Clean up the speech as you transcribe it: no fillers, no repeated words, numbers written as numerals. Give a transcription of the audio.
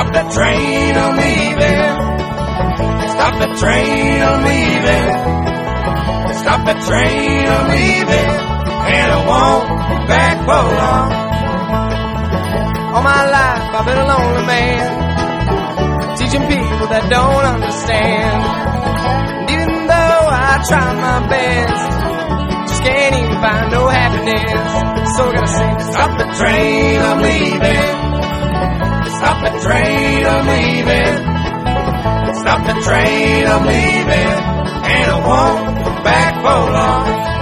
Stop that train, I'm leaving. Stop that train, I'm leaving. Stop that train, I'm leaving. And I won't be back for long. All my life I've been a lonely man, teaching people that don't understand. And even though I try my best, just can't even find no happiness. So I gotta sing. Stop the train, I'm leaving. Stop the train, I'm leaving. Stop the train, I'm leaving. And I won't be back for long.